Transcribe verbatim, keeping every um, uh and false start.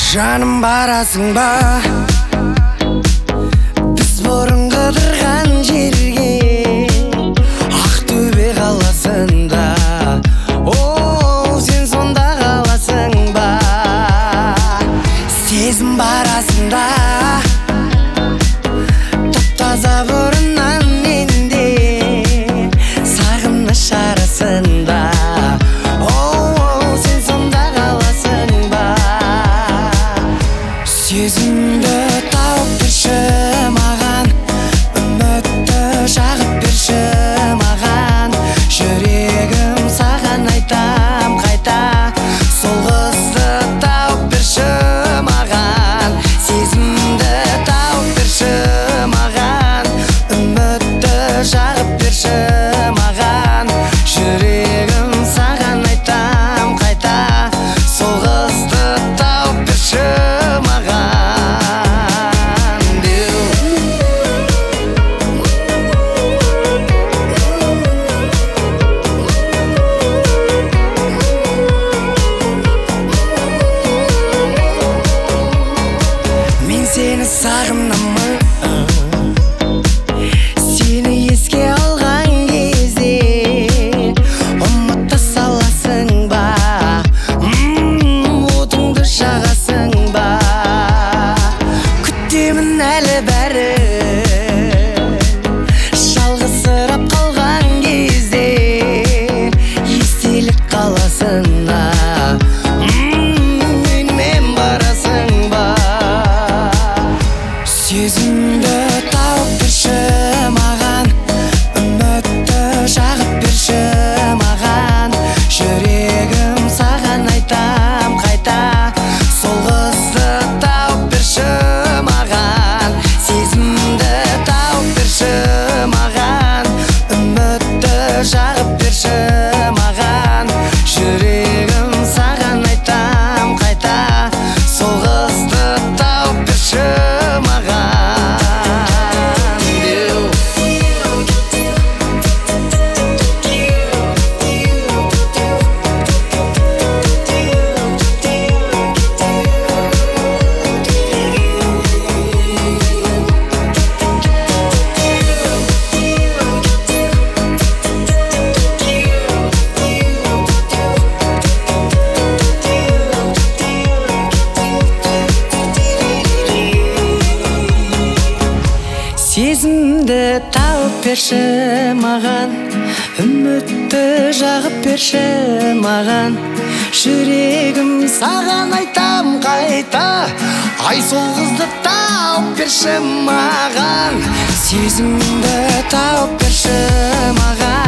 Жаным барасың ба біз бұрын қыдырған жерге, Ақтөбе қаласында. О, сен сонда қаласың ба? Сезім барасың да таптаза бұрыннан менде, сағыныш арасында. Сезімді тауып берші маған, үмітті жағып берші маған. Жүрегім саған айтам қайта, сол қызды тауып берші маған. Сезімді тауып берші маған, үмітті жағып берші маған. Жүрегім саған айтам қайта, сол қызды тауып берші маған. Сені сағынамын, сені еске алған кезде, ұмыта саласың ба, отыңды жағасың ба? Күтемін әлі бәрі, жалғызсырап қалған кезде, естелік қаласына Сезімді тауып берші маған, үмітті жағып берші маған. Жүрегім саған айтам қайта, сол қызды тауып берші маған. Сезімді тауып берші маған, үмітті жағып берші маған. Жүрегім саған айтам қайта, сол қызды тауып берші маған. Сезімді тауып берші маған, үмітті жағып берші маған. Жүрегім саған айтам қайта, ай сол қызды тауып берші маған. Сезімді тауып берші маған.